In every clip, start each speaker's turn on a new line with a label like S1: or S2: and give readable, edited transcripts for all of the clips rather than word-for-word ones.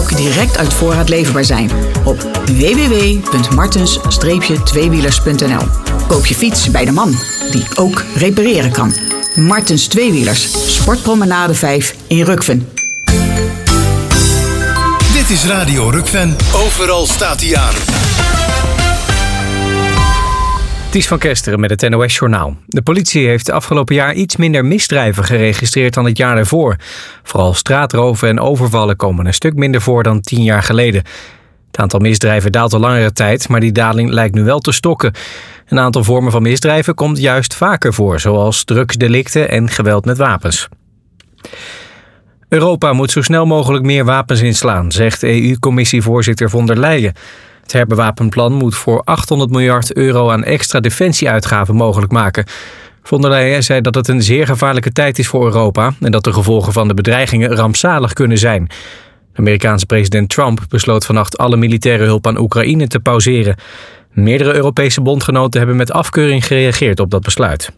S1: welke direct uit voorraad leverbaar zijn op www.martens-tweewielers.nl. Koop je fiets bij de man, die ook repareren kan. Martens Tweewielers, Sportpromenade 5 in Rukven.
S2: Dit is Radio Rukven. Overal staat hij aan.
S3: Ties van Kesteren met het NOS Journaal. De politie heeft afgelopen jaar iets minder misdrijven geregistreerd dan het jaar ervoor. Vooral straatroven en overvallen komen een stuk minder voor dan 10 jaar geleden. Het aantal misdrijven daalt al langere tijd, maar die daling lijkt nu wel te stokken. Een aantal vormen van misdrijven komt juist vaker voor, zoals drugsdelicten en geweld met wapens. Europa moet zo snel mogelijk meer wapens inslaan, zegt EU-commissievoorzitter von der Leyen. Het herbewapenplan moet voor €800 miljard aan extra defensieuitgaven mogelijk maken. Von der Leyen zei dat het een zeer gevaarlijke tijd is voor Europa en dat de gevolgen van de bedreigingen rampzalig kunnen zijn. De Amerikaanse president Trump besloot vannacht alle militaire hulp aan Oekraïne te pauzeren. Meerdere Europese bondgenoten hebben met afkeuring gereageerd op dat besluit.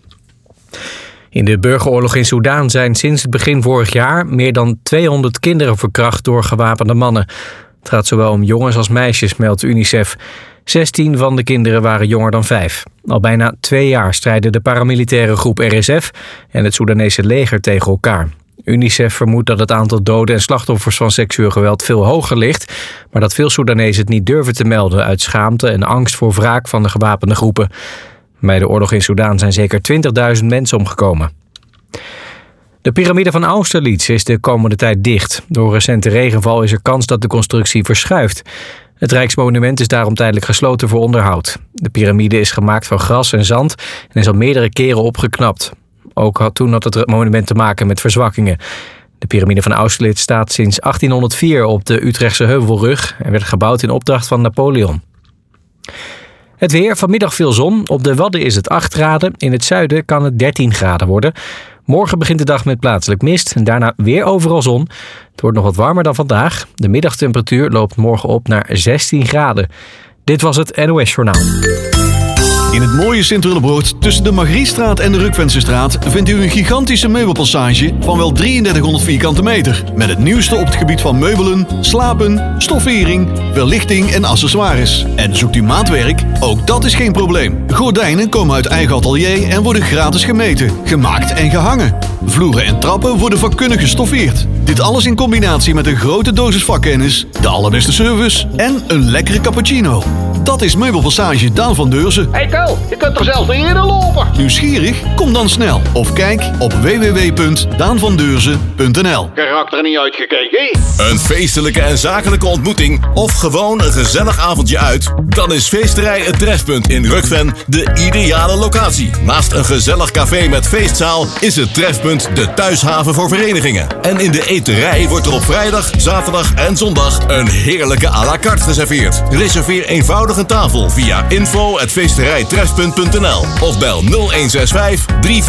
S3: In de burgeroorlog in Soedan zijn sinds het begin vorig jaar meer dan 200 kinderen verkracht door gewapende mannen. Het gaat zowel om jongens als meisjes, meldt UNICEF. 16 van de kinderen waren jonger dan 5. Al bijna 2 jaar strijden de paramilitaire groep RSF en het Soedanese leger tegen elkaar. UNICEF vermoedt dat het aantal doden en slachtoffers van seksueel geweld veel hoger ligt, maar dat veel Soedanezen het niet durven te melden uit schaamte en angst voor wraak van de gewapende groepen. Bij de oorlog in Soedan zijn zeker 20.000 mensen omgekomen. De piramide van Austerlitz is de komende tijd dicht. Door recente regenval is er kans dat de constructie verschuift. Het Rijksmonument is daarom tijdelijk gesloten voor onderhoud. De piramide is gemaakt van gras en zand en is al meerdere keren opgeknapt. Ook had het monument te maken met verzwakkingen. De piramide van Austerlitz staat sinds 1804 op de Utrechtse Heuvelrug en werd gebouwd in opdracht van Napoleon. Het weer, vanmiddag veel zon. Op de Wadden is het 8 graden. In het zuiden kan het 13 graden worden. Morgen begint de dag met plaatselijk mist en daarna weer overal zon. Het wordt nog wat warmer dan vandaag. De middagtemperatuur loopt morgen op naar 16 graden. Dit was het NOS Journaal.
S4: In het mooie Sint-Willebroord tussen de Margriestraat en de Rukvensestraat vindt u een gigantische meubelpassage van wel 3300 vierkante meter. Met het nieuwste op het gebied van meubelen, slapen, stoffering, verlichting en accessoires. En zoekt u maatwerk? Ook dat is geen probleem. Gordijnen komen uit eigen atelier en worden gratis gemeten, gemaakt en gehangen. Vloeren en trappen worden vakkundig gestoffeerd. Dit alles in combinatie met een grote dosis vakkennis, de allerbeste service en een lekkere cappuccino. Dat is Meubelpassage Daan van Deurzen.
S5: Hey Ko, je kunt er zelf niet eerder lopen.
S4: Nieuwsgierig? Kom dan snel. Of kijk op www.daanvandeurzen.nl.
S5: Karakter niet uitgekeken.
S6: Een feestelijke en zakelijke ontmoeting of gewoon een gezellig avondje uit? Dan is Feesterij Het Trefpunt in Rukven de ideale locatie. Naast een gezellig café met feestzaal is het Trefpunt de thuishaven voor verenigingen. En in de eterij wordt er op vrijdag, zaterdag en zondag een heerlijke à la carte geserveerd. Reserveer eenvoudig een tafel via info@feesterijtrefpunt.nl of bel 0165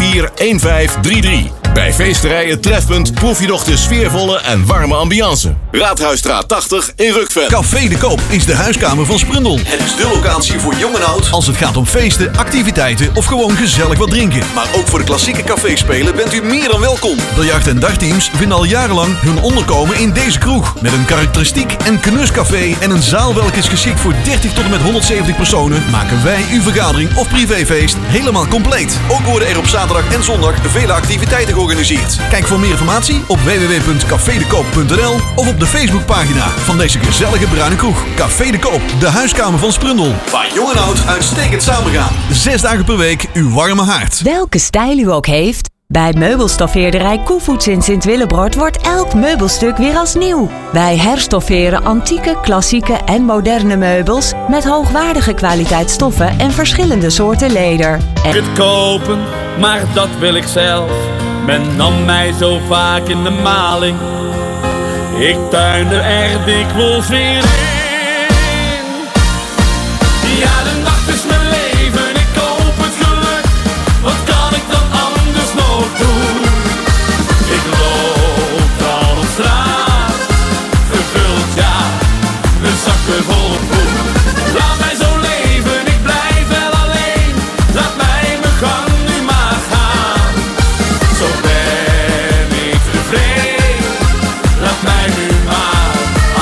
S6: 341533. Bij Feesterij Het Trefpunt proef je nog de sfeervolle en warme ambiance. Raadhuisstraat 80 in Rukven.
S4: Café de Koop is de huiskamer van Sprundel. Het is de locatie voor jong en oud als het gaat om feesten, activiteiten of gewoon gezellig wat drinken. Maar ook voor de klassieke caféspelen bent u meer dan welkom. Biljart- en dagteams vinden al jarenlang hun onderkomen in deze kroeg. Met een karakteristiek en knuscafé en een zaal welke is geschikt voor 30 tot en met 170 personen, maken wij uw vergadering of privéfeest helemaal compleet. Ook worden er op zaterdag en zondag vele activiteiten georganiseerd. Kijk voor meer informatie op www.cafedekoop.nl of op de Facebookpagina van deze gezellige bruine kroeg. Café de Koop, de huiskamer van Sprundel. Waar jong en oud uitstekend samengaan. 6 dagen per week uw warme haard.
S7: Welke stijl u ook heeft, bij meubelstoffeerderij Koevoets in Sint-Willebroord wordt elk meubelstuk weer als nieuw. Wij herstofferen antieke, klassieke en moderne meubels met hoogwaardige kwaliteit stoffen en verschillende soorten leder.
S8: Het kopen, maar dat wil ik zelf. Men nam mij zo vaak in de maling. Ik tuinde er dikwijls weer in. Ja, de nacht is mijn leven, ik koop het geluk. Wat kan ik dan anders nog doen? Ik loop dan op straat, gevuld ja, een zakken vol poen. Laat mij zo leven, ik blijf wel alleen. Laat mij mijn gang nu maar gaan. Zo ben ik tevreden. Laat mij nu maar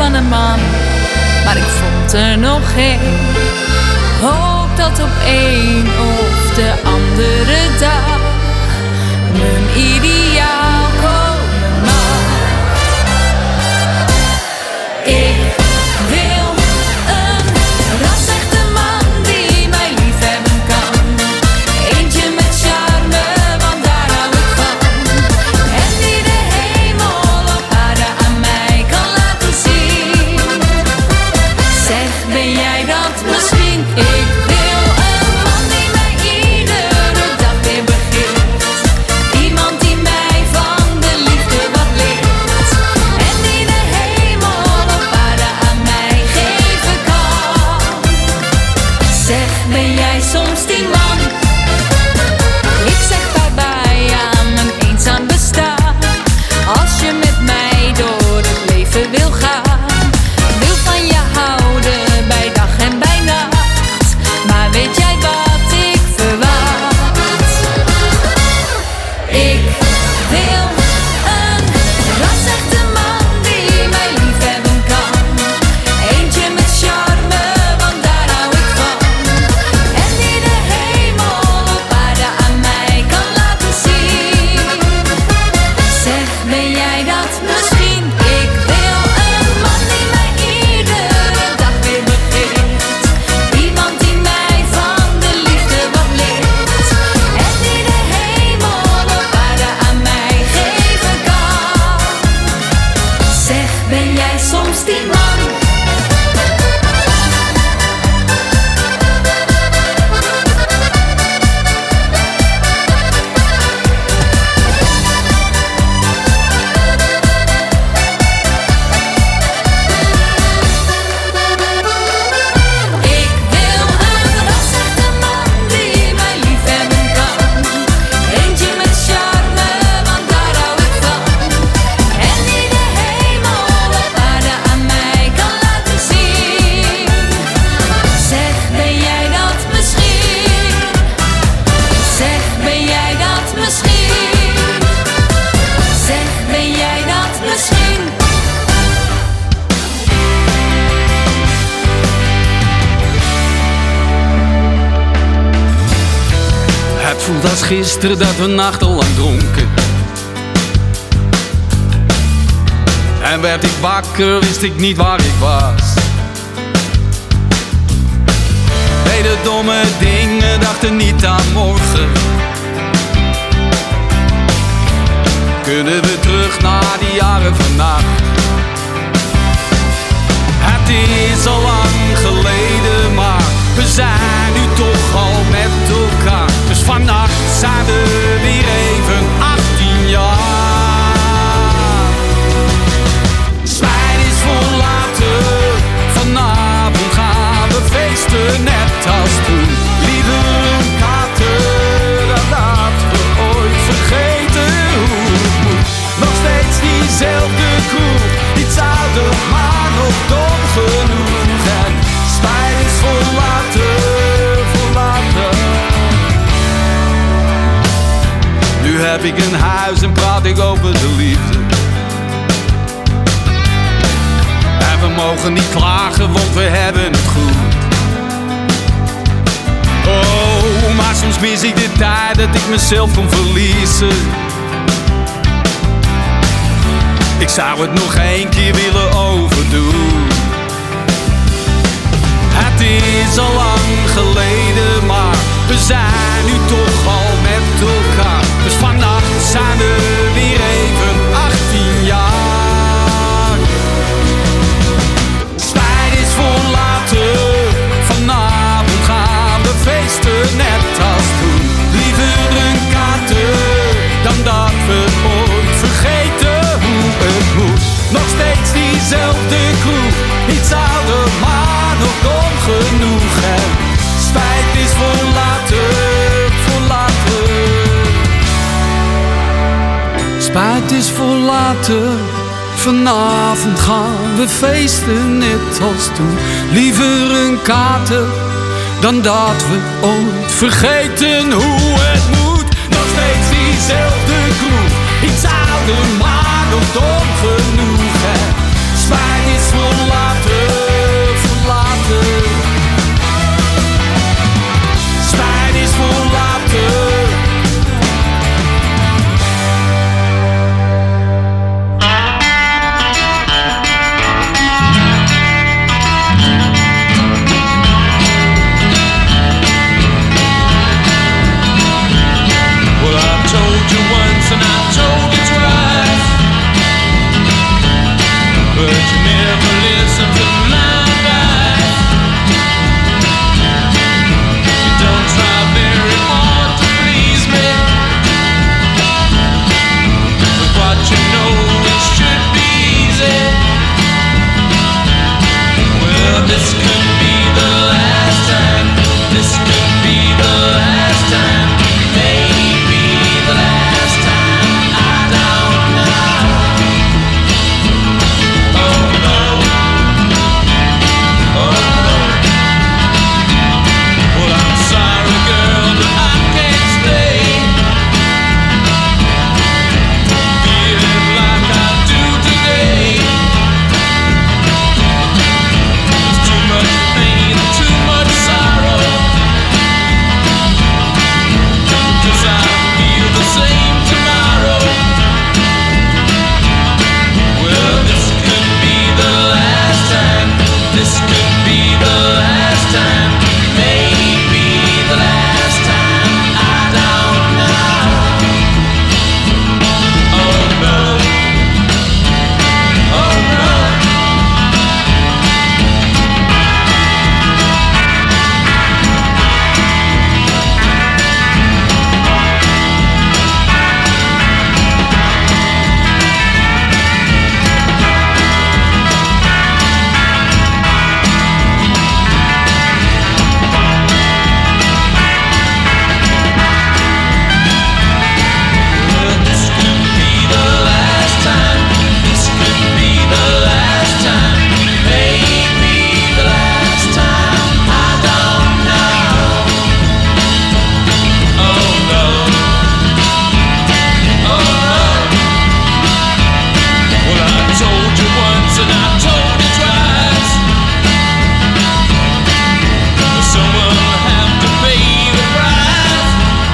S9: van een man, maar ik vond er nog geen. Hoop dat op een of de andere dag mijn ideaal komen mag. Ik wil een rasechte man die mij liefhebben kan. Eentje met charme, want daar hou ik van. En die de hemel op aarde aan mij kan laten zien. Zeg, ben jij dat misschien? Ik wil een man die mij iedere dag weer begeert. Iemand die mij van de liefde wat leert. En die de hemel op aarde aan mij geven kan. Zeg, ben jij soms die man? Ik zeg bye-bye aan mijn eenzaam bestaan. Als je met mij door het leven wil gaan. Wil van je houden bij dag en bij nacht. Maar weet jij wat ik verwacht? Ik wil een rasechte man die mij liefhebben kan. Eentje met charme, want daar hou ik van. En die de hemel op aarde aan mij kan laten zien. Zeg, ben jij dat misschien? Ik wil een man die mij iedere dag weer begeert. Iemand die mij van de liefde wat leert. En die de hemel op aarde aan mij geven kan. Zeg, ben jij soms die man? Ik wil een rasechte man die mij liefhebben kan. Eentje met charme, want daar hou ik van. En die de hemel op aarde aan mij kan laten zien. Zeg, ben jij dat misschien? Zeg, ben jij dat misschien? Zeg, ben jij dat misschien?
S10: Het voelt als gisteren dat we nachtenlang dronken. En werd ik wakker, wist ik niet waar ik was. Deden domme dingen, dachten niet aan morgen. Kunnen we terug naar die jaren vannacht? Het is al lang geleden, maar we zijn nu toch al met elkaar. Dus vannacht zijn we weer even 18 jaar. Spijt is voor later, vanavond gaan we feesten net als toen. Liever een kater dan dat we ooit vergeten hoe het moet. Nog steeds diezelfde kroeg, iets ouder maar nog dom genoeg. En spijt is voor later, voor later. Nu heb ik een huis en praat ik over de liefde. En we mogen niet klagen, want we hebben het goed. Oh, maar soms mis ik de tijd dat ik mezelf kon verliezen. Ik zou het nog 1 keer willen overdoen. Het is al lang geleden, maar we zijn nu toch al met elkaar. Dus vannacht zijn we weer even 18 jaar. Spijt is voor later, vanavond gaan we feesten net als toen. Liever een kater dan dat we ooit vergeten hoe het moet. Nog steeds diezelfde kroeg, iets ouder maar nog dom genoeg. En spijt is voor later, voor later. Spijt is voor later, vanavond gaan we feesten net als toen. Liever een kater dan dat we ooit vergeten hoe het moet. Nog steeds diezelfde kroeg, iets ouder maar nog dom genoeg. En Zwaait is verlaten, verlaten. Zwaait is verlaten. Well, I told you once and I told you twice, but you never listen to my advice. You don't try very hard to please me, with what you know it should be easy. Well, this could be the last time. This could be the last time. Maybe the last time. I don't know. Oh no. Oh no. Well, I'm sorry, girl, but I can't stay. Feeling like I do today. There's too much pain, too much sorrow. 'Cause I feel the same tomorrow. Well, this could be the last time. This could be the last time. Maybe the last time. I don't know. Oh no. Oh no. Well, this could be the last time. This could be the last time. Maybe the last time. I don't know. Oh no. Oh no. Well, I told you once and I told you twice. Someone will have to pay the price.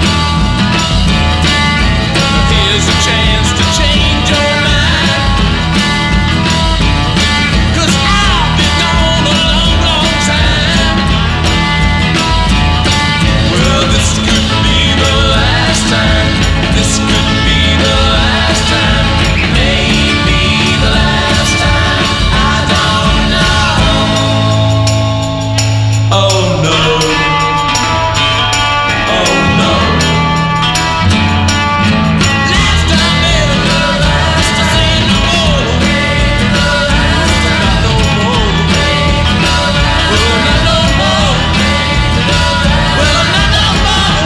S10: Here's a chance to change your mind. 'Cause I'll be gone a long, long time. Well, this could be the last time. This could be the last time. Maybe the last time. I don't know. Oh no. Oh no. Last time, baby, the last time. I say no more. Not no more. Well, not no more. Well, not no more.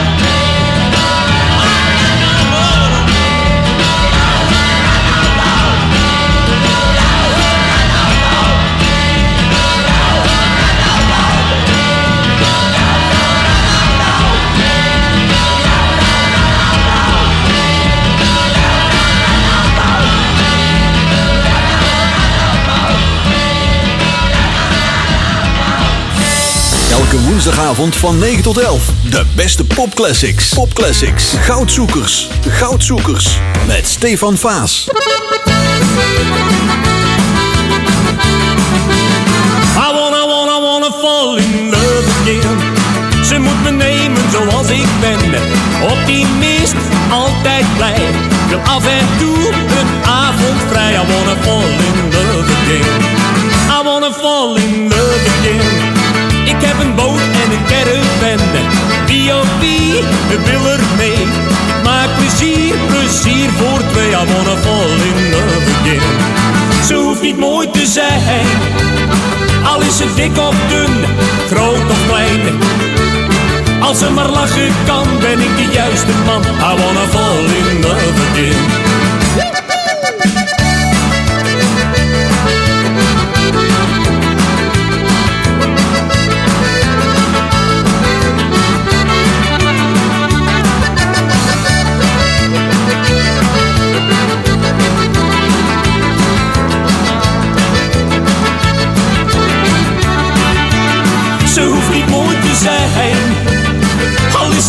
S4: Elke woensdagavond van 9 tot 11. De beste popclassics. Popclassics. Goudzoekers. Goudzoekers. Met Stefan Vaas.
S8: I wanna fall in love again. Ze moet me nemen zoals ik ben. Optimist, altijd blij. Wil af en toe een avond vrij. I wanna fall in love again. I wanna fall in love again. Ik heb een boot en een caravan. Wie wil er mee? Ik maak plezier voor twee. I wanna fall in love again. Ze hoeft niet mooi te zijn, al is ze dik of dun, groot of klein. Als ze maar lachen kan, ben ik de juiste man. I wanna fall in love again.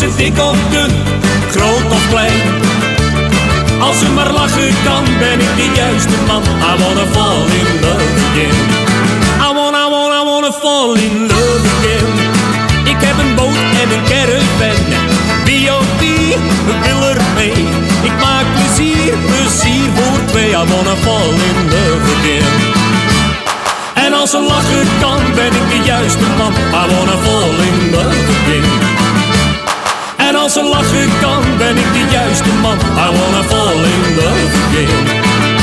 S8: ze dik of dun, groot of klein. Als ze maar lachen kan, ben ik de juiste man. I wanna fall in love again. I wanna fall in love again. Ik heb een boot en een caravan. B.O.B. wil er mee. Ik maak plezier voor twee. I wanna fall in love again. En als ze lachen kan, ben ik de juiste man. I wanna fall in love again. En als ze lachen kan, ben ik de juiste man. I wanna fall in love again.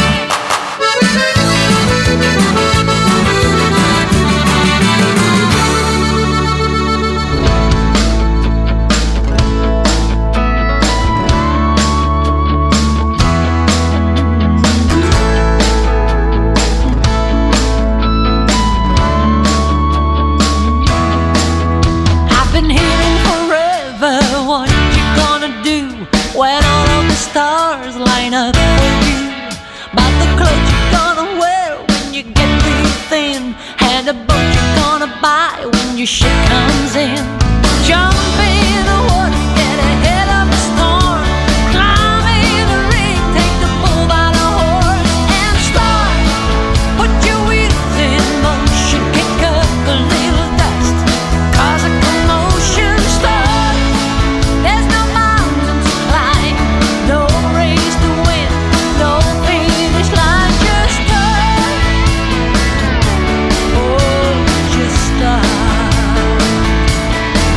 S9: When all of the stars line up for you, about the clothes you're gonna wear when you get too thin, and the boat you're gonna buy when your ship comes in. Jump in the water, get ahead of the storm, climb in the ring, take the bull by the horns, and start. Put your wheels in motion, kick up a little dust, cause a commotion start. There's no mountains to climb, no race to win, no finish line, just start. Oh, just start.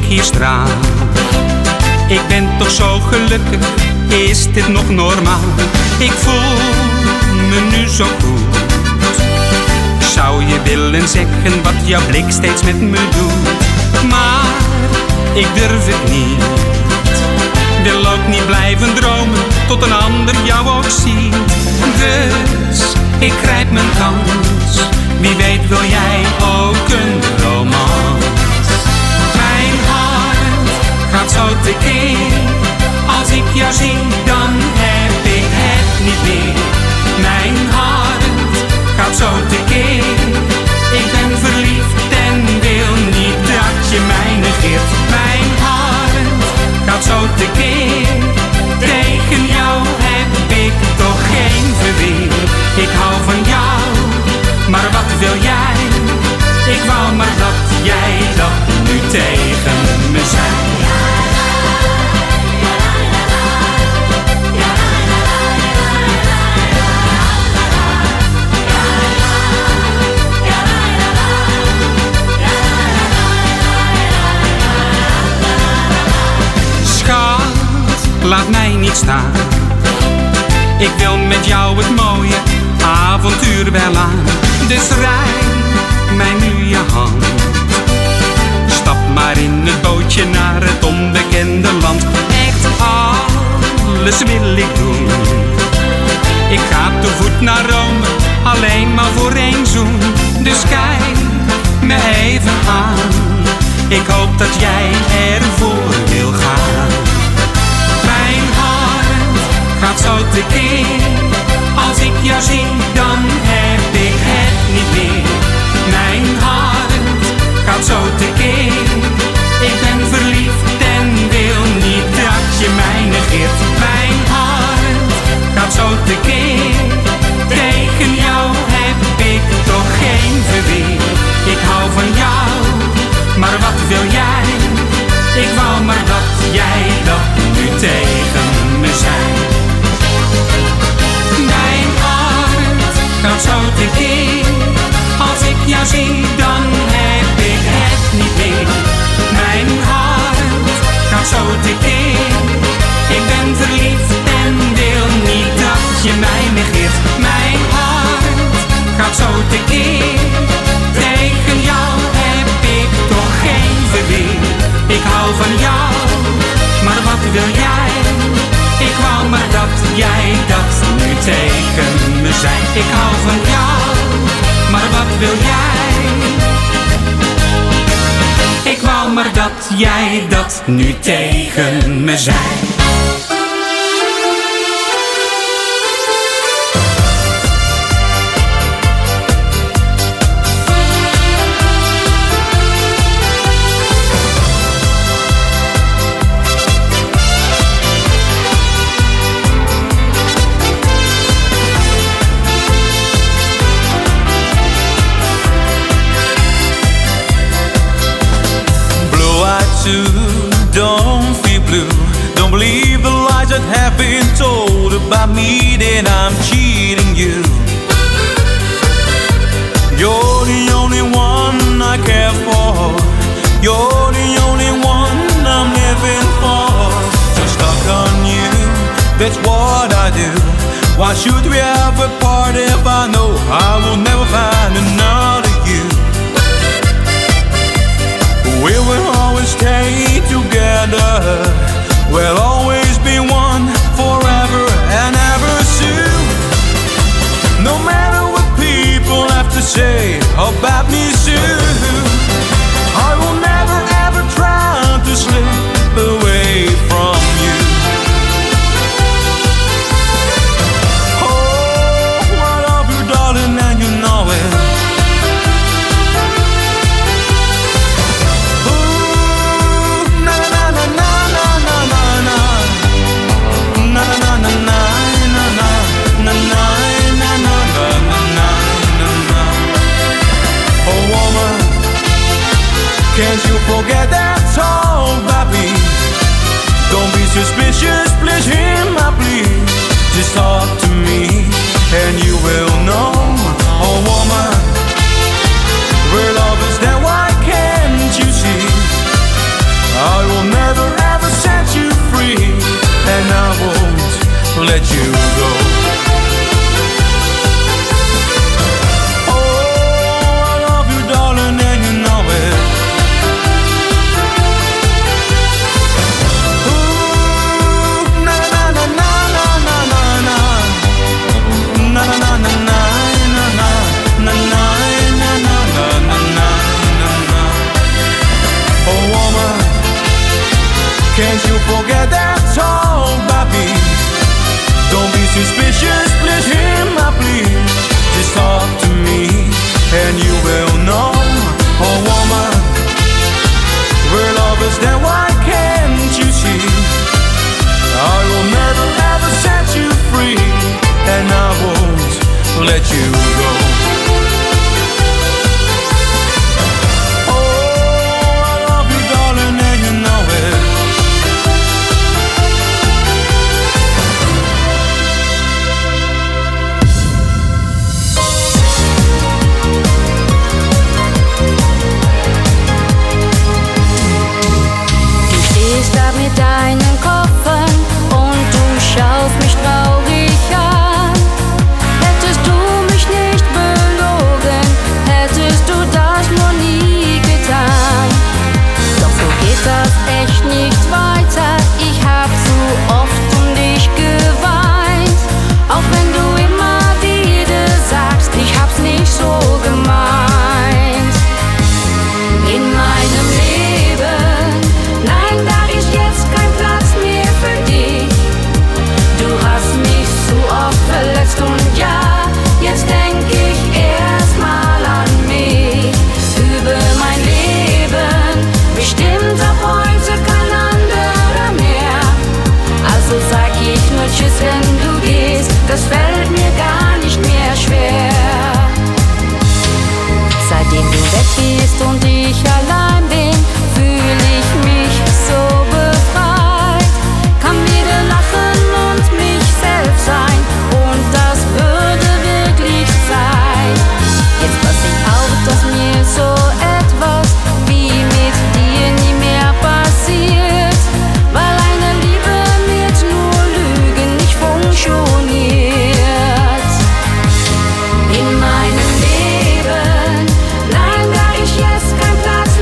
S10: hier straal. Ik ben toch zo gelukkig, is dit nog normaal? Ik voel me nu zo goed. Ik zou je willen zeggen wat jouw blik steeds met me doet, maar ik durf het niet. Wil ook niet blijven dromen tot een ander jou ook ziet. Dus ik grijp mijn kans. Wie weet wil jij ook een romans. Mijn hart gaat zo tekeer. Als ik jou zie dan heb ik het niet meer. Mijn hart gaat zo tekeer. Ik ben verliefd en wil niet dat je mij negeert. Mijn hart gaat zo tekeer. Tegen jou heb ik toch geen verweer. Ik hou van jou, maar wat wil jij? Ik wou maar dat jij dat nu tegen me zei. Laat mij niet staan. Ik wil met jou het mooie avontuur wel aan. Dus reik mij nu je hand. Stap maar in het bootje naar het onbekende land. Echt alles wil ik doen. Ik ga te voet naar Rome, alleen maar voor één zoen. Dus kijk me even aan. Ik hoop dat jij ervoor wil gaan. Mijn hart gaat zo tekeer. Als ik jou zie, dan heb ik het niet meer. Mijn hart gaat zo tekeer. Ik ben verliefd en wil niet dat je mij negeert. Mijn hart gaat zo tekeer. Tegen jou heb ik toch geen verweer. Ik hou van jou, maar wat wil jij? Ik wou maar dat jij dat nu tegen me zei. Mijn hart gaat zo tekeer. Als ik jou zie, dan heb ik het niet meer. Mijn hart gaat zo tekeer. Ik ben verliefd en wil niet dat je mij negeert. Mijn hart gaat zo tekeer. Tegen jou heb ik toch geen verweer. Ik hou van jou, maar wat wil jij? Ik wou maar dat jij dat nu tegen me zei. Ik hou van jou, maar wat wil jij? Ik wou maar dat jij dat nu tegen me zei.
S11: Don't feel blue. Don't believe the lies that have been told about me, that I'm cheating you. You're the only one I care for. You're the only one I'm living for. So stuck on you, that's what I do. Why should we have a part if I know I will never find another you? We will always stay together. We'll always be one forever and ever soon. No matter what people have to say about me soon, I will never ever try to slip away from you. Oh, I love you, darling, and you know it. let you go. Oh, I love you, darling, and you know it. Ooh, na na na na na na na na na na na na na na na na na na. Oh woman, can't you forget that tall baby? Don't be suspicious, please hear my plea. Just talk to me and you will know. Oh woman, we're lovers, then why can't you see? I will never ever set you free, and I won't let you go.
S9: Mit deinen Koffern und du schaust mich traurig an. Hättest du mich nicht belogen, hättest du das nur nie getan. Doch so geht das echt nicht weiter. Ich hab zu oft um dich geweint. Auch wenn du immer wieder sagst, ich hab's nicht so gemeint. In meinem Leben, nein, da ist jetzt kein Platz mehr für dich. Du hast mich zu oft verletzt und ja, jetzt denk ich erstmal an mich. Über mein Leben bestimmt ab heute kein anderer mehr. Also sag ich nur Tschüss, wenn du gehst, das fällt mir gar nicht mehr schwer. Seitdem du weg bist und ich allein bin, fühl ich mich so befreit. Kann wieder lachen und mich selbst sein, und das würde wirklich sein. Jetzt pass ich auf, dass mir so etwas wie mit dir nie mehr passiert, weil eine Liebe mit nur Lügen nicht funktioniert. In meinem Leben, nein, da ist jetzt kein Platz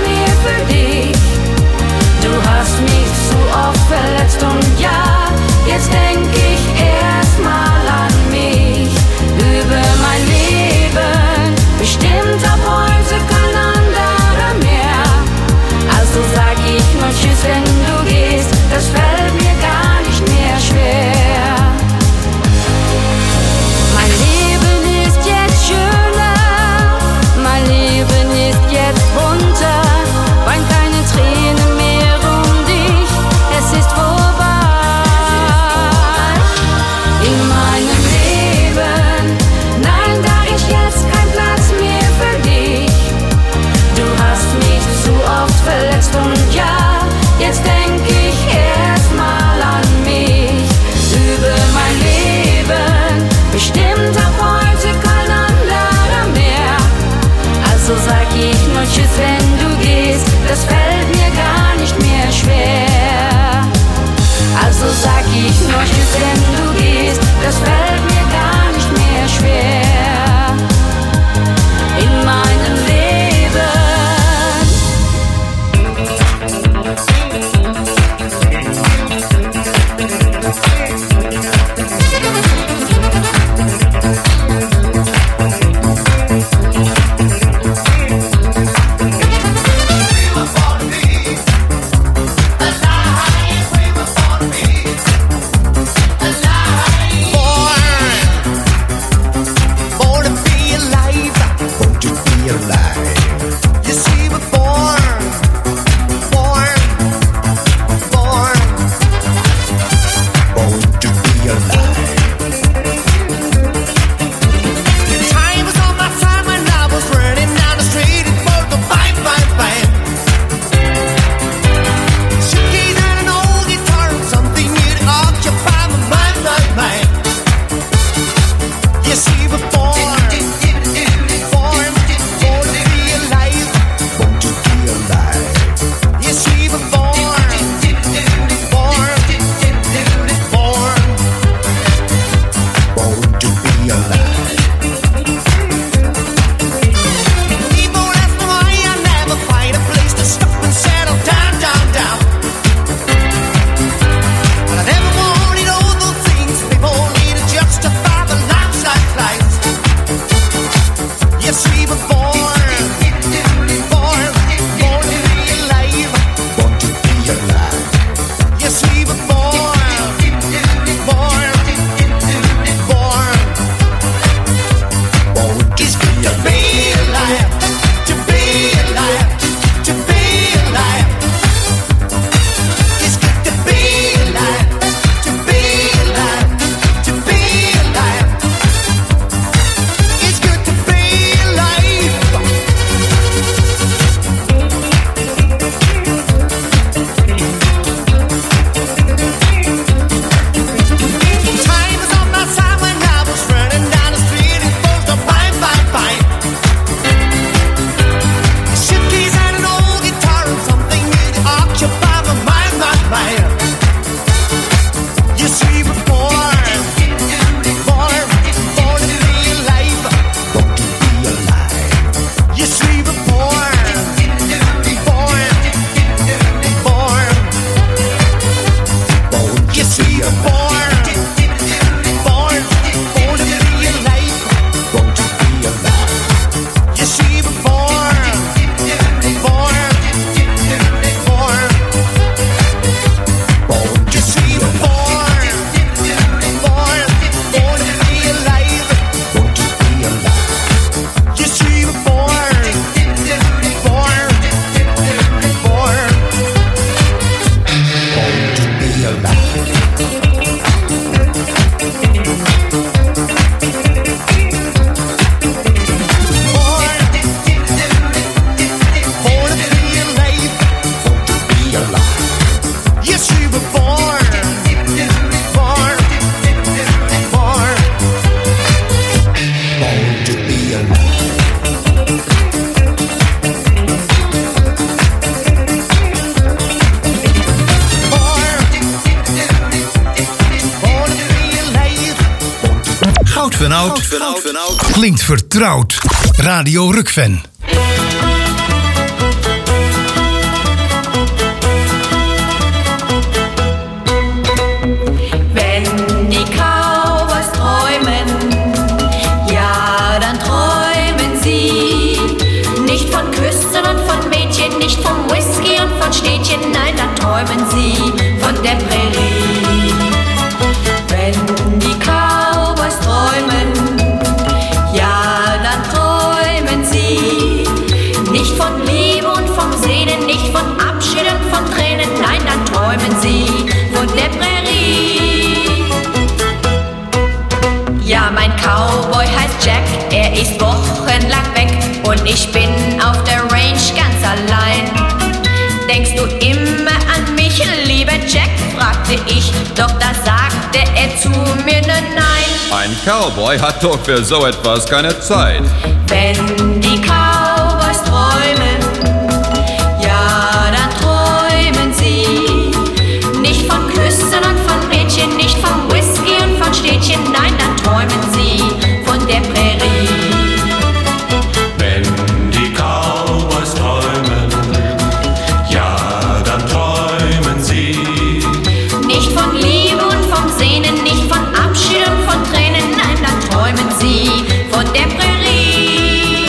S2: van oud. Klinkt vertrouwd. Radio Rukven.
S9: Wenn die Cowboys träumen, ja, dann träumen sie nicht von Küssen und von Mädchen, nicht vom Whisky und von Städtchen, nein, dann träumen sie von der Prärie. Wenn die Cowboys träumen, ja, dann träumen sie nicht von Liebe und vom Sehnen, nicht von Abschied und von Tränen, nein, dann träumen sie von der Prärie. Ja, mein Cowboy heißt Jack, er ist wochenlang weg und ich bin auf der Range ganz allein. Denkst du immer an mich, lieber Jack, fragte ich, doch da sagte er zu mir nein.
S12: Ein Cowboy hat doch für so etwas keine Zeit.
S9: Wenn die Cowboys träumen, ja, dann träumen sie nicht von Küssen und von Mädchen, nicht vom Whisky und von Städtchen, nein, dann träumen sie von der Prärie.
S11: Wenn die Cowboys träumen, ja, dann träumen sie
S9: nicht von Liebe und vom Sehnen, nicht von Abschied und von Tränen, nein, dann träumen sie von der Prärie.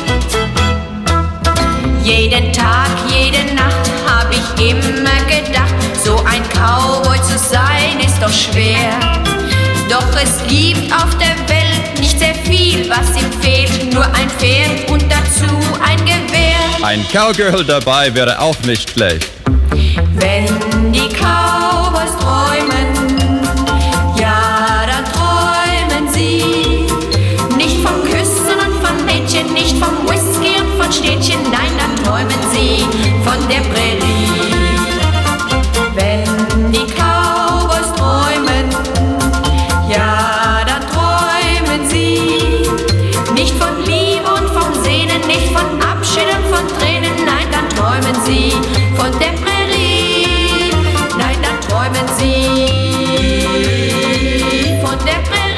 S9: Jeden Tag, jede Nacht hab ich immer gedacht, so ein Cowboy zu sein ist doch schwer. Doch es gibt auf der Welt nicht sehr viel, was ihm fehlt, nur ein Pferd und dazu ein Gewehr.
S12: Ein Cowgirl dabei wäre auch nicht schlecht.
S9: Wenn die Cowboys träumen, ja, dann träumen sie nicht vom Küssen und von Mädchen, nicht vom Whisky und von Städtchen, nein, dann träumen sie von der Prärie. Wenn die Cowboys träumen, ja, dann träumen sie nicht von Liebe und vom Sehnen, nicht von Abschied und von Tränen, nein, dann träumen sie von der Prärie. Nein, dann träumen sie von der Prärie.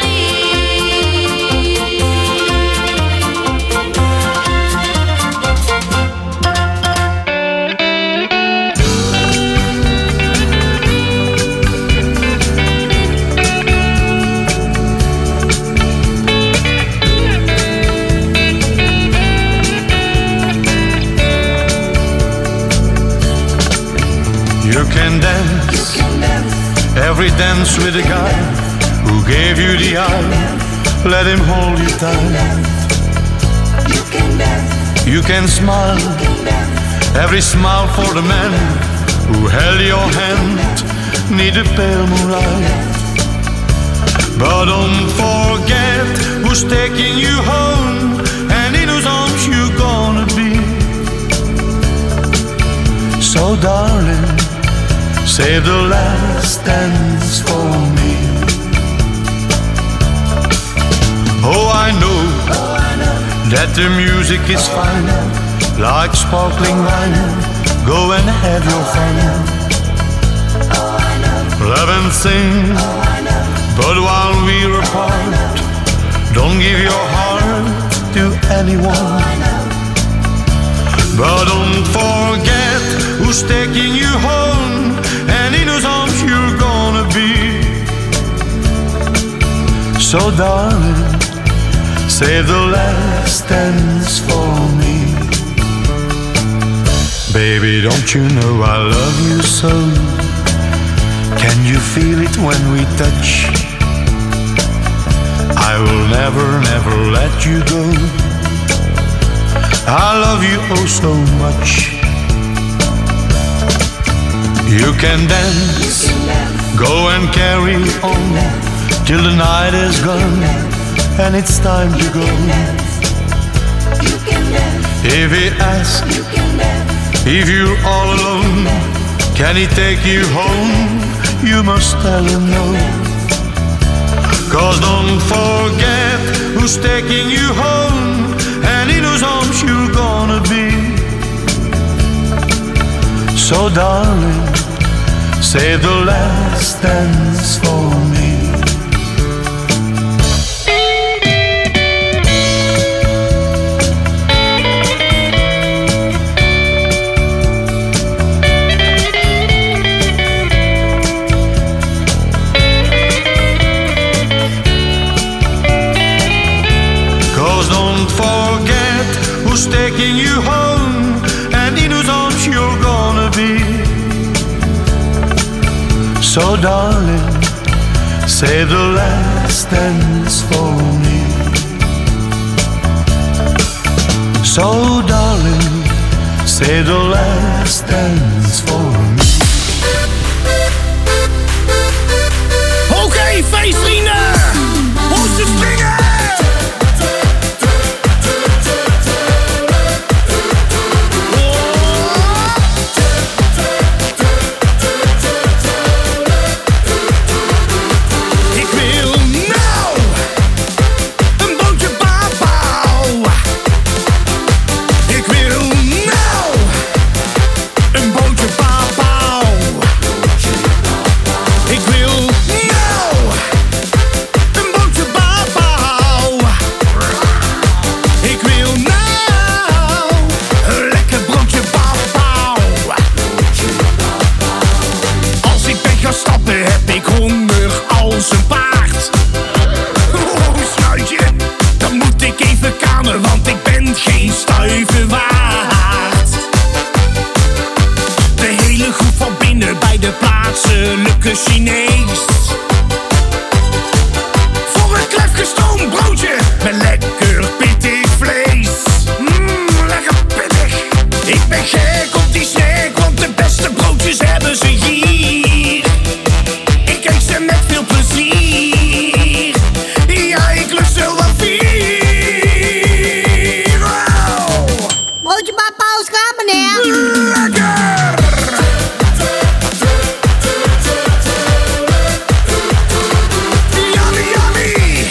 S11: You can dance, every dance with a guy who gave you the eye. Let him hold you tight. You can smile, every smile for the man who held your hand, need a pale moonlight. But don't forget who's taking you home, and in whose arms you're gonna be. So darling, save the last dance for me. Oh, I know that the music is fine, like sparkling wine. Go and have your fun. Love and sing, but while we're apart, don't give your heart to anyone. But don't forget who's taking you home, and in whose arms you're gonna be. So darling, save the last dance for me. Baby, don't you know I love you so? Can you feel it when we touch? I will never, never let you go. I love you oh so much. You can dance, go and carry on till the night is gone and it's time to go. If he asks if you're all alone, can he take you home? You must tell him no. 'Cause don't forget who's taking you home, and in whose arms you're gonna be. So darling, save the last dance for me. taking you home, and in whose arms you're gonna be. So darling, say the last dance for me. So darling, say the last dance for me.
S8: Oké, feestvrienden, ons te springen! Want ik ben geen stuiver waard. De hele groep van binnen bij de plaatselijke Chinees. Voor een klef gestoomd broodje met lekker pittig vlees. Lekker pittig. Ik ben gek op die snack, want de beste broodjes hebben ze hier. Ik eet ze met veel plezier. Ja, ik lust er wel vier.
S13: Broodje papa is klaar, meneer.
S8: Lekker! Yummy, yummy!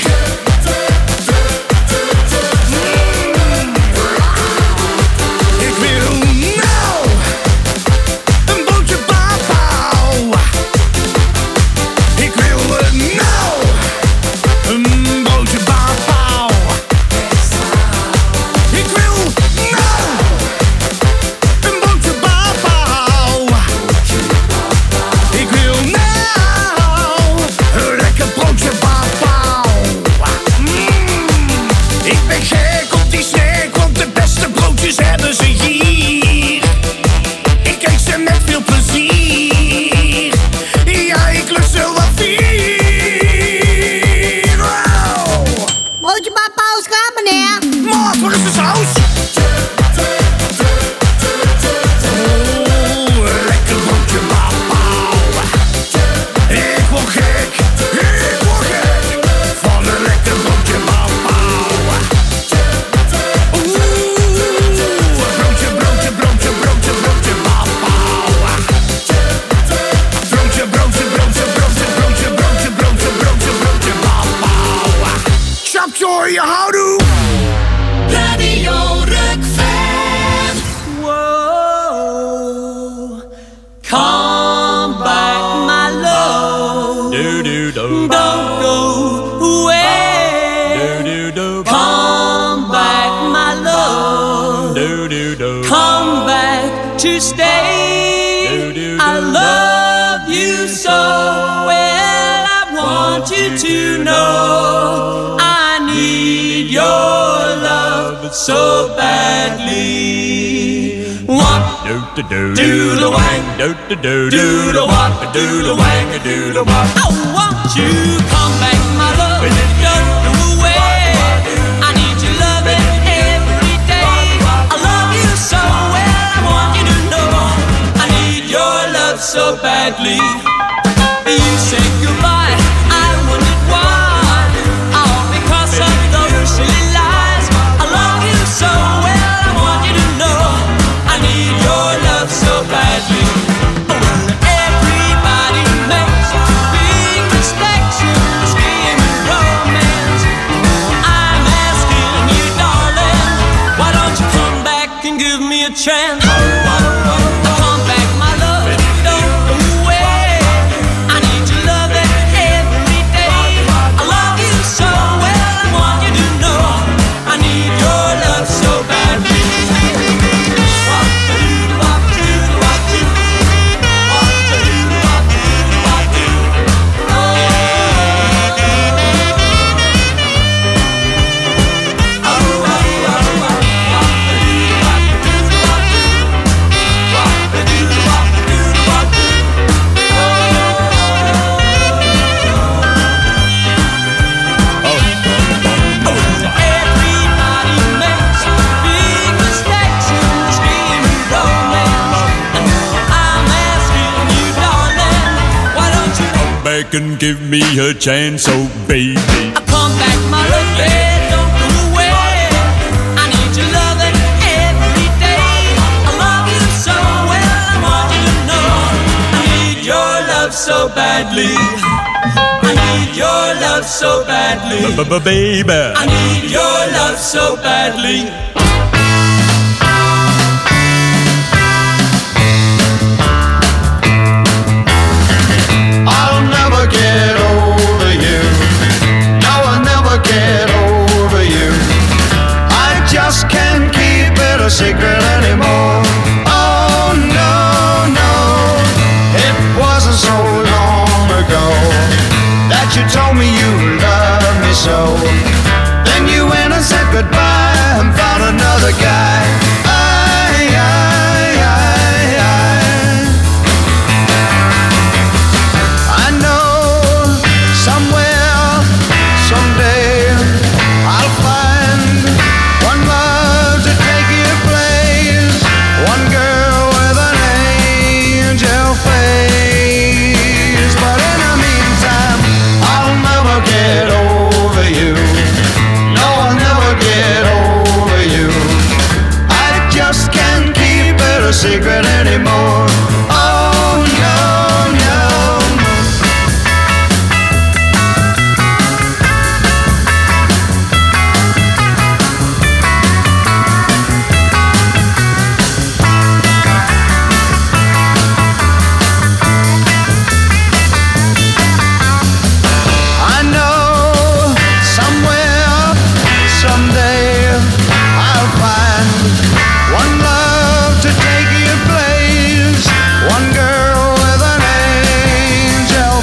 S8: Ik wil nou een broodje papau. Ik wil nou een broodje papau. Ik wil nou een broodje papau. Ik wil nou een lekker broodje papau. Ik ben gek op die snack, want de beste broodjes hebben ze hier. Ik eet ze met veel plezier. Ja, ik lust er wel vier. Wow.
S13: Broodje papa is klaar, meneer.
S8: Maat, waar is de saus? Lekker broodje papau. Ik word gek van een lekker broodje papau. Broodje, broodje, broodje, broodje, broodje papau. Broodje, broodje, broodje, broodje, broodje, broodje, broodje, broodje, broodje papau. Chapjoy, houdoe! Radio Rukven.
S10: Whoa, come back, my love. Don't go away. Come back, my love. Come back to stay. I love you so well. I want you to know I need your love so badly. What? Do the wang, do the what, do the wang, do the what. I want you come back, my love. Don't go away. I need your loving every day. I love you so well. I want you to know I need your love so badly. You say goodbye. I wondered why. All because of those silly lies. I love you so well. I want you to know I need your love so badly. Everybody makes big mistakes in this game of romance. I'm asking you, darling, why don't you come back and give me a chance? Come back, my love, don't go away.
S11: back and give me a chance, oh baby.
S8: Come back, my lovely, don't go away. I need your loving every day. I love you so well, I want you to know. I need your love so badly. I need your love so badly.
S11: Baby,
S8: I need your love so badly.
S14: I'll never get over you. No, I'll never get over you. I just can't keep it a secret anymore. Oh no, no, it wasn't so long ago that you told me you loved me so. Then you went and said goodbye and found another guy. I know somewhere, someday, I'll find one love to take your place, one girl with an angel face. But in the meantime, I'll never get over you. No, I'll never get over you. I just can't keep it a secret anymore. Oh no, no. I know somewhere, someday, I'll find one love to take your place, one girl with an angel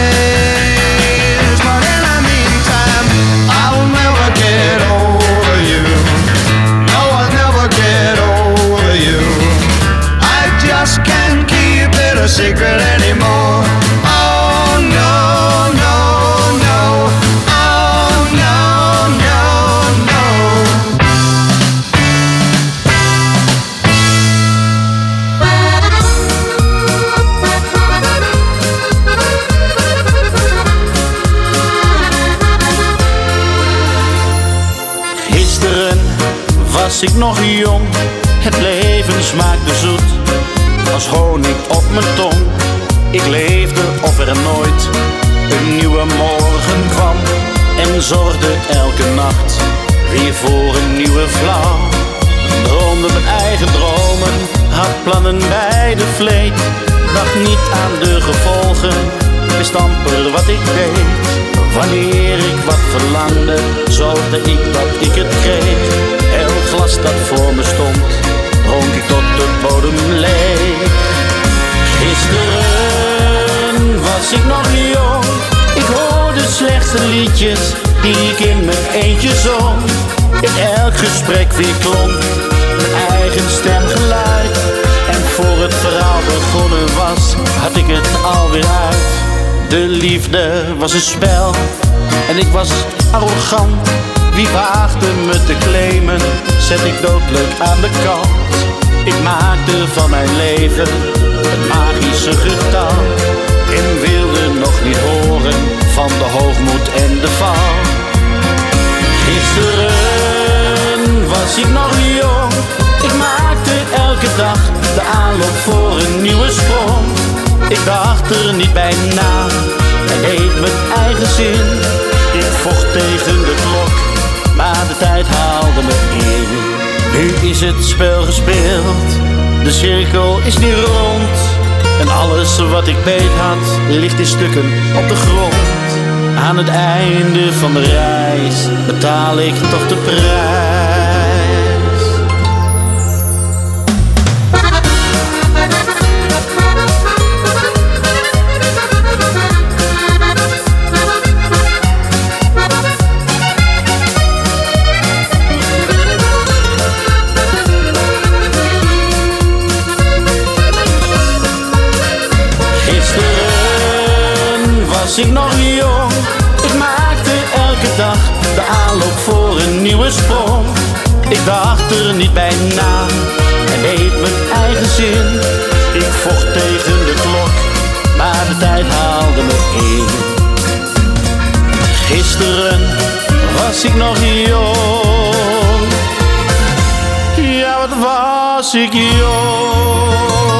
S14: face. But in the meantime, I'll never get over you. No, I'll never get over you. I just can't keep it a secret anymore. Oh no, no, no. Oh no, no, no.
S15: Gisteren was ik nog jong, het leven smaakte zoet, als honing op mijn tong. Ik leefde of er nooit een nieuwe morgen kwam, en zorgde elke nacht weer voor een nieuwe vrouw. Droomde mijn eigen dromen, had plannen bij de vleet, dacht niet aan de gevolgen, wist amper wat ik deed. Wanneer ik wat verlangde, zorgde ik dat ik het kreeg. Elk glas dat voor me stond, dronk ik tot de bodem leeg. Gisteren was ik nog jong, ik hoorde slechts de liedjes die ik in mijn eentje zong. In elk gesprek weer klonk mijn eigen stemgeluid, en voor het verhaal begonnen was, had ik het alweer uit. De liefde was een spel en ik was arrogant. Wie waagde me te claimen, zet ik doodleuk aan de kant. Ik maakte van mijn leven het magische getal, en wilde nog niet horen van de hoogmoed en de val. Gisteren was ik nog jong, ik maakte elke dag de aanloop voor een nieuwe sprong. Ik dacht er niet bij na en deed mijn eigen zin. Ik vocht tegen de klok, maar de tijd haalde me in. Nu is het spel gespeeld, de cirkel is nu rond, en alles wat ik beet had, ligt in stukken op de grond. Aan het einde van de reis betaal ik toch de prijs. Was ik nog jong, ik maakte elke dag de aanloop voor een nieuwe sprong. Ik dacht er niet bij na en deed mijn eigen zin. Ik vocht tegen de klok, maar de tijd haalde me in. Gisteren was ik nog jong, ja wat was ik jong.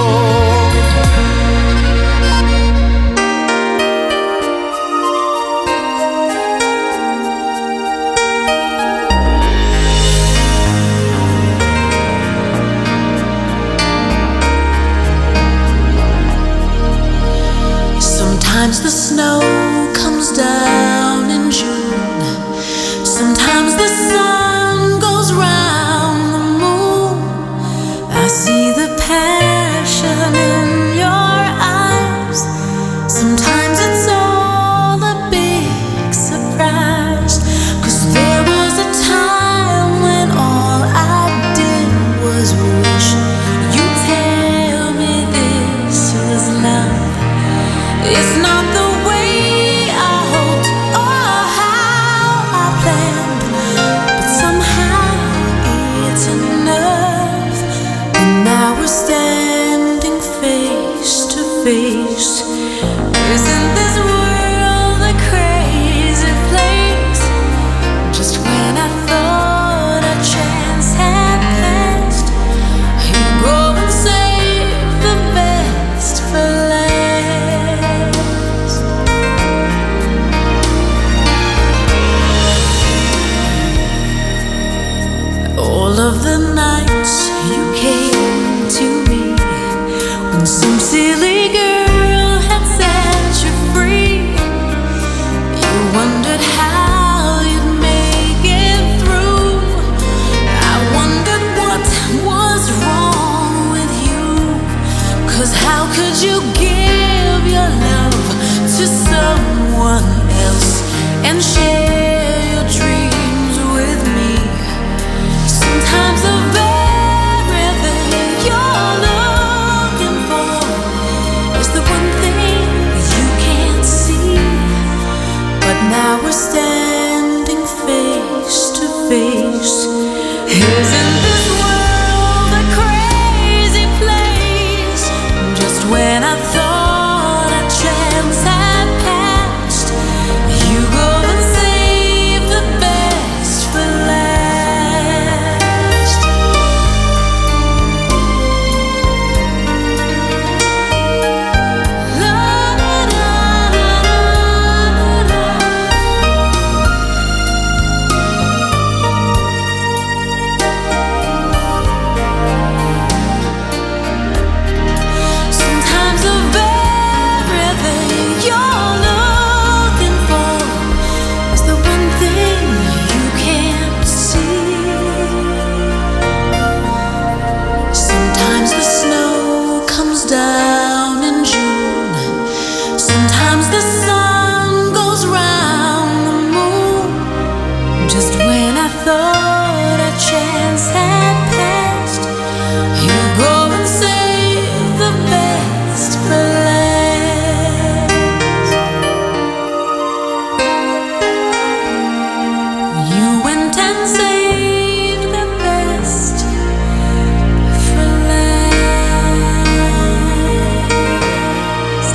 S9: Sometimes the snow comes down in June. Sometimes the sun goes round the moon. I see the passion in your eyes. Sometimes it's all a big surprise. 'Cause there was a time when all I did was wish you'd tell me this was love. It's not the way I hoped or how I planned, but somehow it's enough. And now we're standing face to face. Isn't this world a crazy place? Just when I thought a chance had passed, you go and save the best for last. All of the nights you came to me when some silly girl had set you free. You wondered how you'd make it through. I wondered what was wrong with you. 'Cause how could you give your love to someone else and share your dreams with me? Sometimes the very thing you're looking for is the one thing you can't see. But now we're standing face to face. Isn't this world a crazy place? Just when I thought a chance had passed, you go and save the best for last. La, la, la, la, la, la. Sometimes the very thing you're looking for is the one thing you can't see. Sometimes the snow comes down in June. Sometimes the sun goes round the moon. Just when I thought a chance had passed, you go and save the best for last. You went and saved the best for last.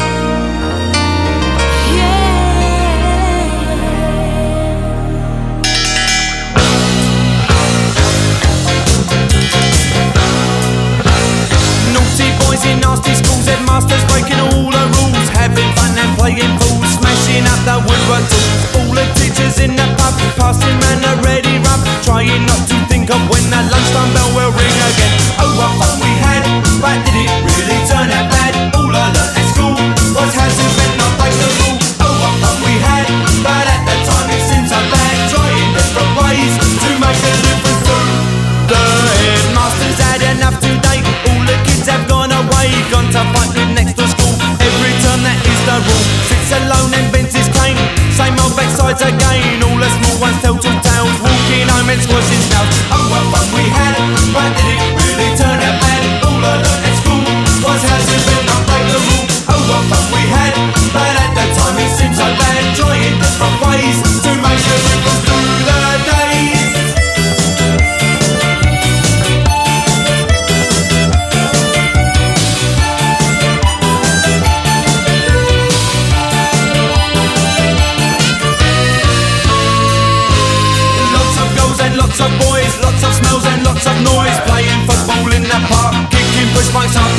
S8: Naughty boys in nasty schools, headmasters breaking all the rules, having fun and playing fools, smashing up the woodwork tools. All the teachers in the pub, passing round a ready rub, trying not to think of when the lunchtime bell will ring again. Oh, what fun we had, but did it really turn out bad? All I learnt at school was how to bend, not break the rule. Oh, what fun we had, but at the time it seemed so bad, trying different ways to make a difference through. The headmasters had enough today. All the kids have gone away, gone to fight with next to school. Every term that is the rule. Sits alone and bends his cane. Same old backsides again. All the small ones tell two tales, walking home and squashing snails. Oh, what fun we had, but did it really turn out bad? All I learnt at school was how to bend, not break the rule. Oh, what fun we had, but at the time it seemed so bad, trying different ways to make a difference through the days.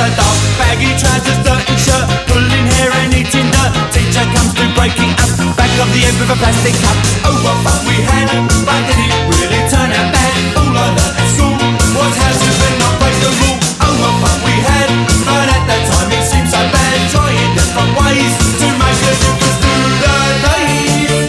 S8: a dog. Baggy trousers, dirty shirt, pulling hair and eating dirt. Teacher comes to break it up, back of the end with a plastic cup. Oh, what fun we had, but did it really turn out bad? All I learned at school was how to spin not break the rule. Oh, what fun we had, but at that time it seemed so bad. Trying different ways to make a difference to the days.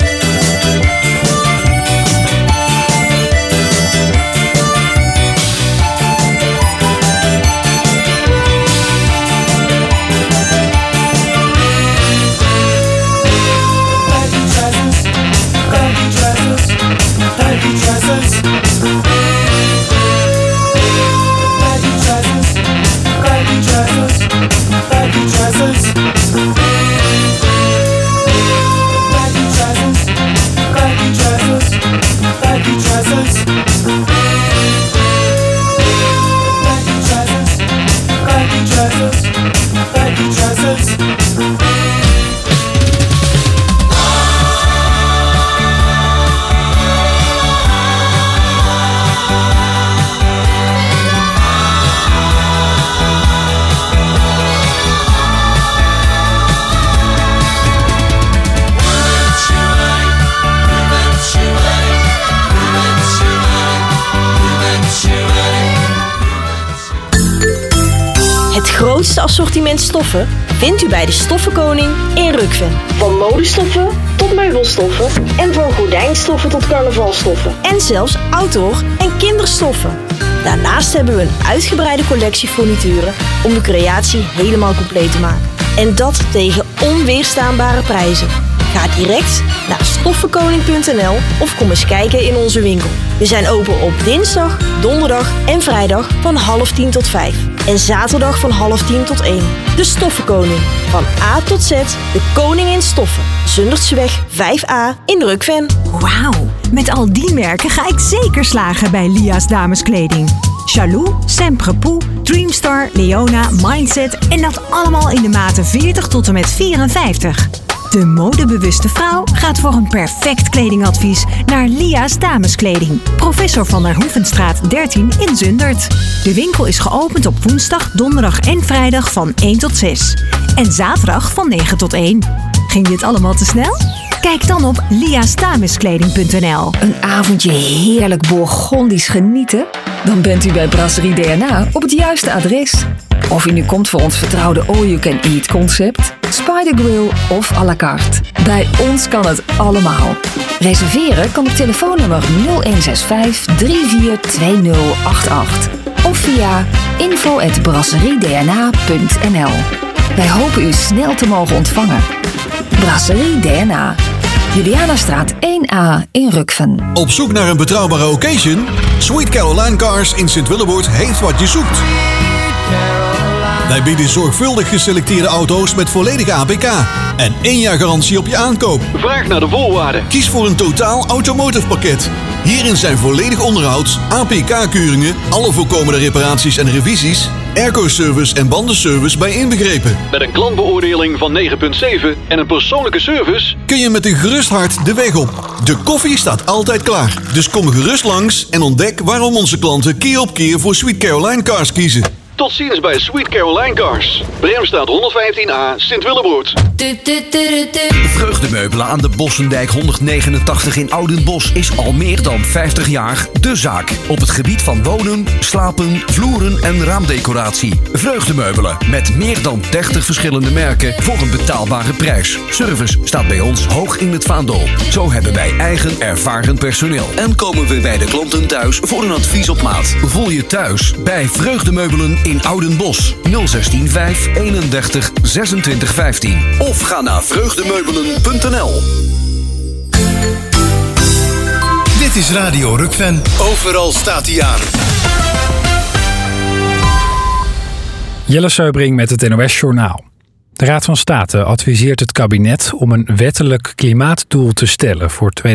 S16: Het grootste assortiment stoffen vindt u bij de Stoffenkoning in Rukven. Van modestoffen tot meubelstoffen en van gordijnstoffen tot carnavalstoffen. En zelfs outdoor- en kinderstoffen. Daarnaast hebben we een uitgebreide collectie furnituren om de creatie helemaal compleet te maken. En dat tegen onweerstaanbare prijzen. Ga direct naar stoffenkoning.nl of kom eens kijken in onze winkel. We zijn open op dinsdag, donderdag en vrijdag van 9:30 tot 5. En zaterdag van 9:30 tot 1. De Stoffenkoning. Van A tot Z, de koning in stoffen. Zundertseweg 5A in Rukven.
S17: Wauw, met al die merken ga ik zeker slagen bij Lia's dameskleding. Chalou, Semprepoux, Dreamstar, Leona, Mindset en dat allemaal in de maten 40 tot en met 54. De modebewuste vrouw gaat voor een perfect kledingadvies naar Lia's dameskleding. Professor van der Hoevenstraat 13 in Zundert. De winkel is geopend op woensdag, donderdag en vrijdag van 1 tot 6. En zaterdag van 9 tot 1. Ging dit allemaal te snel? Kijk dan op liasdameskleding.nl.
S18: Een avondje heerlijk Bourgondisch genieten? Dan bent u bij Brasserie DNA op het juiste adres. Of u nu komt voor ons vertrouwde all-you-can-eat concept, Spider Grill of à la carte. Bij ons kan het allemaal. Reserveren kan op telefoonnummer 0165 342088 of via info@brasseriedna.nl. Wij hopen u snel te mogen ontvangen. Brasserie DNA. Julianastraat 1A in Rukven.
S4: Op zoek naar een betrouwbare occasion? Sweet Caroline Cars in Sint-Willeboord heeft wat je zoekt. Wij bieden zorgvuldig geselecteerde auto's met volledige APK en 1 jaar garantie op je aankoop.
S19: Vraag naar de voorwaarden.
S4: Kies voor een totaal automotive pakket. Hierin zijn volledig onderhoud, APK-keuringen, alle voorkomende reparaties en revisies, airco-service en bandenservice bij inbegrepen.
S19: Met een klantbeoordeling van 9,7 en een persoonlijke service
S4: kun je met een gerust hart de weg op. De koffie staat altijd klaar. Dus kom gerust langs en ontdek waarom onze klanten keer op keer voor Sweet Caroline Cars kiezen.
S19: Tot ziens bij Sweet Caroline Cars. Bremstraat 115A, Sint-Willeboord.
S20: Vreugdemeubelen aan de Bossendijk 189 in Oudenbosch is al meer dan 50 jaar de zaak. Op het gebied van wonen, slapen, vloeren en raamdecoratie. Vreugdemeubelen met meer dan 30 verschillende merken voor een betaalbare prijs. Service staat bij ons hoog in het vaandel. Zo hebben wij eigen ervaren personeel. En komen we bij de klanten thuis voor een advies op maat. Voel je thuis bij Vreugdemeubelen in Oudenbosch 016 5 31 26 15. Of ga naar vreugdemeubelen.nl.
S2: Dit is Radio Rukven. Overal staat hij aan.
S21: Jelle Seubring met het NOS Journaal. De Raad van State adviseert het kabinet om een wettelijk klimaatdoel te stellen voor